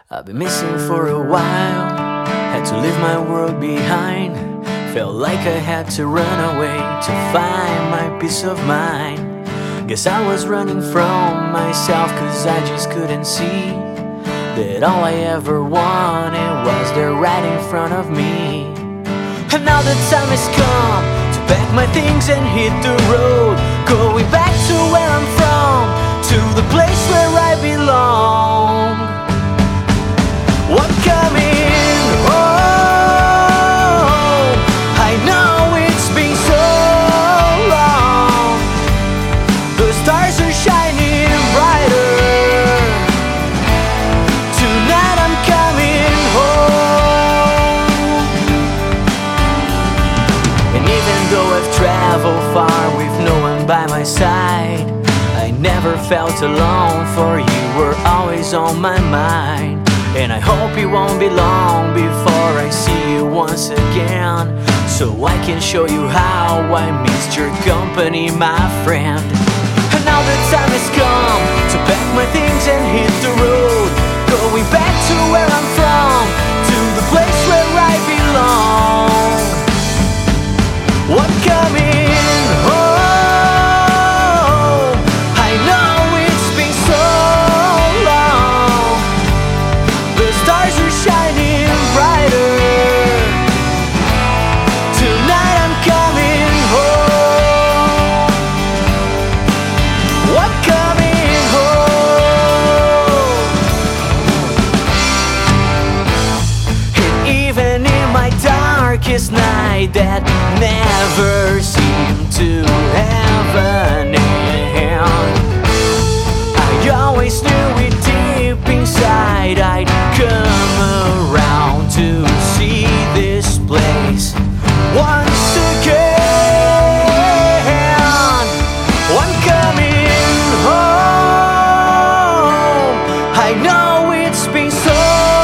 I've been missing for a while, had to leave my world behind. Felt like I had to run away to find my peace of mind. Guess I was running from myself, cause I just couldn't see that all I ever wanted was there right in front of me. And now the time has come to pack my things and hit the road, going back to where I'm from, to the place where I belong. I'm coming home. I know it's been so long. The stars are shining brighter. Tonight I'm coming home. And even though I've traveled far with no one by my side, I never felt alone, for you were always on my mind. And I hope it won't be long before I see you once again, so I can show you how I missed your company, my friend. And now the time has come to pack my things and hit the road, going back to where I'm from, to the place where I belong. I'm coming home. I know it's been so long. The stars are shining brighter. Tonight I'm coming home. I'm coming home. And even in my darkest night that never seemed to have an end, I always knew it deep inside I'd come around to see this place once again. I'm coming home. I know it's been so